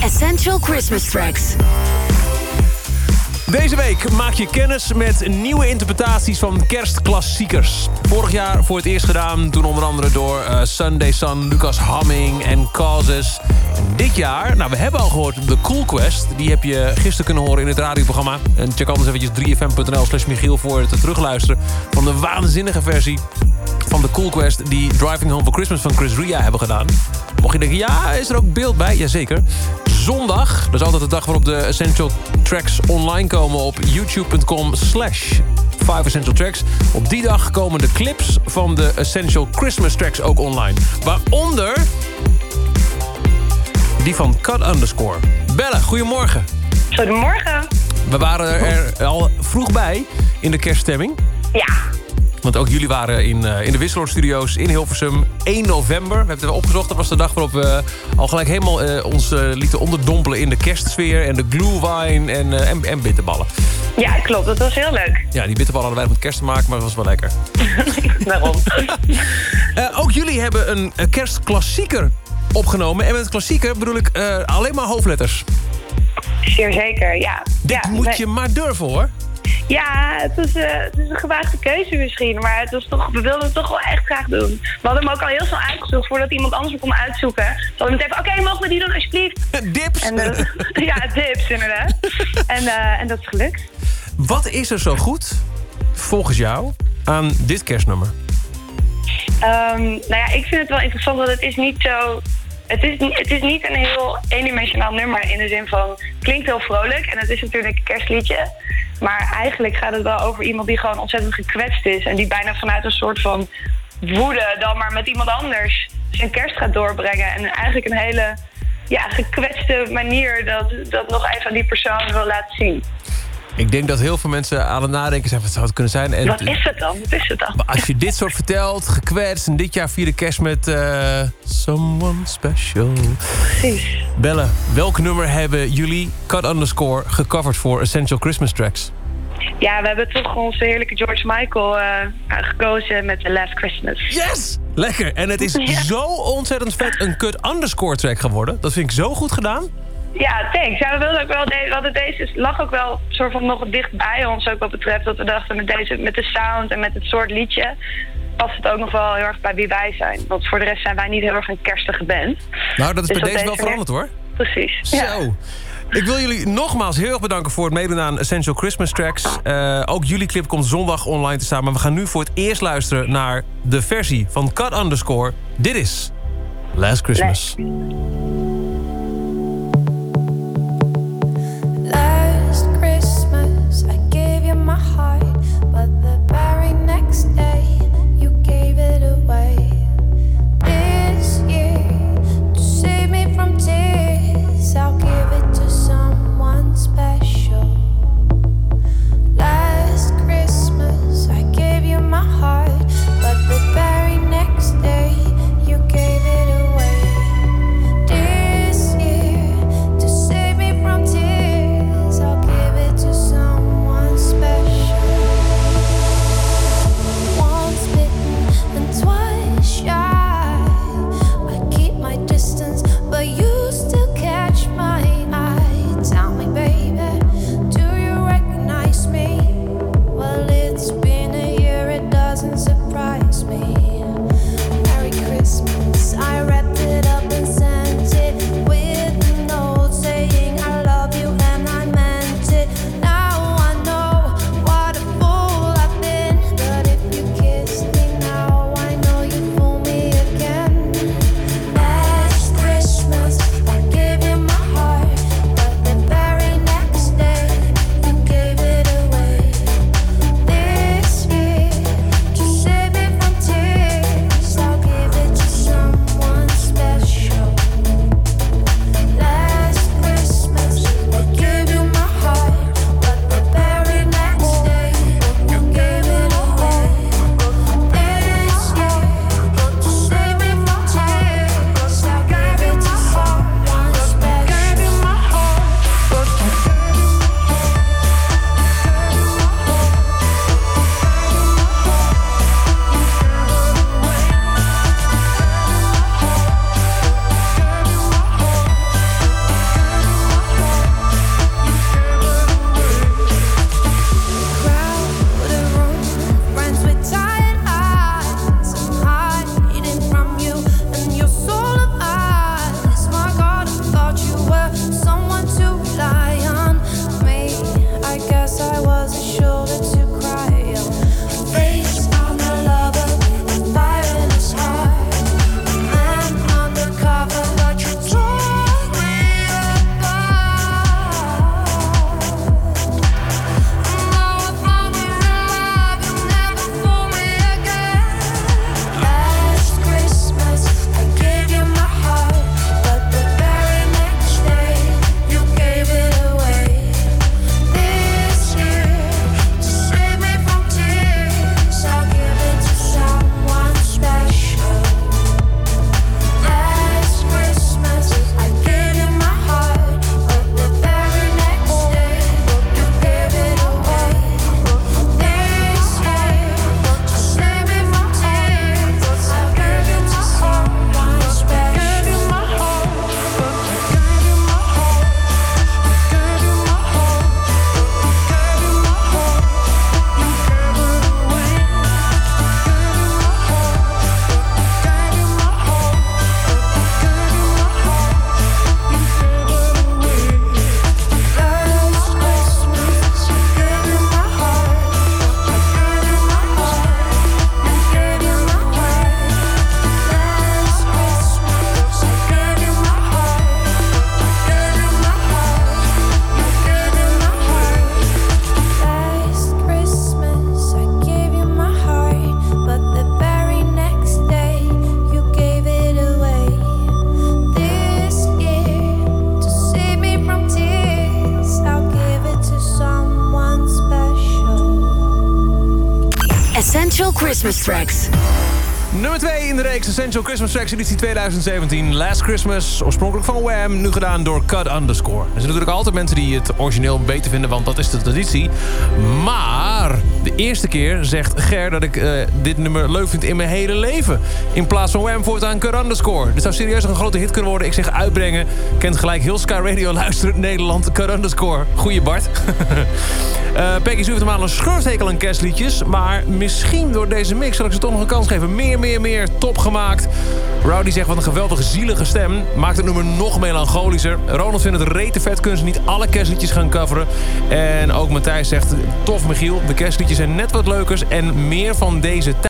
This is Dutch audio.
Essential Christmas Tracks. Deze week maak je kennis met nieuwe interpretaties van kerstklassiekers. Vorig jaar voor het eerst gedaan, toen onder andere door Sunday Sun, Lucas Hamming en Causes. En dit jaar, we hebben al gehoord The Cool Quest. Die heb je gisteren kunnen horen in het radioprogramma. En check anders eventjes 3fm.nl/Michiel voor het terugluisteren van de waanzinnige versie van The Cool Quest die Driving Home for Christmas van Chris Ria hebben gedaan. Mocht je denken, ja, is er ook beeld bij? Jazeker. Zondag, dat is altijd de dag waarop de Essential Tracks online komen op youtube.com/5essentialtracks. Op die dag komen de clips van de Essential Christmas Tracks ook online. Waaronder die van Cut_. Belle, goedemorgen. Goedemorgen. We waren er al vroeg bij in de kerststemming. Ja. Want ook jullie waren in de Wisseloord Studio's in Hilversum 1 november. We hebben het opgezocht. Dat was de dag waarop we al gelijk helemaal ons lieten onderdompelen in de kerstsfeer. En de glühwein en bitterballen. Ja, klopt. Dat was heel leuk. Ja, die bitterballen hadden wij met kerst te maken, maar dat was wel lekker. Daarom. Ook jullie hebben een kerstklassieker opgenomen. En met klassieker bedoel ik alleen maar hoofdletters. Zeer zeker, ja. Dit moet je maar durven, hoor. Ja, het is een gewaagde keuze misschien. Maar het was toch, we wilden het toch wel echt graag doen. We hadden hem ook al heel snel uitgezocht voordat iemand anders hem kon uitzoeken. We hadden meteen van, oké, mogen we die doen alsjeblieft? Dips? Ja, dips inderdaad. En dat is gelukt. Wat is er zo goed, volgens jou, aan dit kerstnummer? Ik vind het wel interessant dat het is niet zo... Het is niet een heel eendimensionaal nummer in de zin van... Het klinkt heel vrolijk en het is natuurlijk een kerstliedje. Maar eigenlijk gaat het wel over iemand die gewoon ontzettend gekwetst is. En die bijna vanuit een soort van woede dan maar met iemand anders zijn kerst gaat doorbrengen. En eigenlijk een hele gekwetste manier dat nog even aan die persoon wil laten zien. Ik denk dat heel veel mensen aan het nadenken zijn, wat zou het kunnen zijn? En wat is het dan? Als je dit soort vertelt, gekwetst en dit jaar vierde kerst met Someone Special. Precies. Belle, welk nummer hebben jullie, Cut_ gecoverd voor Essential Christmas Tracks? Ja, we hebben toch onze heerlijke George Michael gekozen met The Last Christmas. Yes! Lekker. En het is zo ontzettend vet een Cut_ track geworden. Dat vind ik zo goed gedaan. Ja, thanks. Ja, we wilden ook wel, deze lag ook wel soort van nog dicht bij ons, ook wat betreft dat we dachten met de sound en met het soort liedje past het ook nog wel heel erg bij wie wij zijn. Want voor de rest zijn wij niet heel erg een kerstige band. Nou, dat is dus bij deze wel veranderd, hoor. Precies. Zo. Ja. Ik wil jullie nogmaals heel erg bedanken voor het meedoen aan Essential Christmas Tracks. Ook jullie clip komt zondag online te staan. Maar we gaan nu voor het eerst luisteren naar de versie van Cut_. Dit is Last Christmas. I gave you my heart, but the very next day you gave it away. This year, to save me from tears, I'll give it to someone special. Last Christmas I gave you my heart, but the very next day you gave it away. Essential Christmas Tracks. Nummer 2 in de reeks Essential Christmas Tracks editie 2017. Last Christmas, oorspronkelijk van Wham, nu gedaan door Cut Underscore. Er zijn natuurlijk altijd mensen die het origineel beter vinden, want dat is de traditie. Maar de eerste keer zegt Ger dat ik dit nummer leuk vind in mijn hele leven. In plaats van Wham voortaan Cut Underscore. Dit zou serieus een grote hit kunnen worden. Ik zeg uitbrengen. Kent gelijk heel Sky Radio luisterend Nederland. Cut Underscore. Goeie Bart. Peggy Sue heeft normaal een schurfthekel aan kerstliedjes. Maar misschien door deze mix zal ik ze toch nog een kans geven. Meer. Top gemaakt. Rowdy zegt wat een geweldige zielige stem. Maakt het nummer nog melancholischer. Ronald vindt het rete vet. Kunnen ze niet alle kerstliedjes gaan coveren. En ook Matthijs zegt tof Michiel. De kerstliedjes zijn net wat leukers. En meer van deze tijd.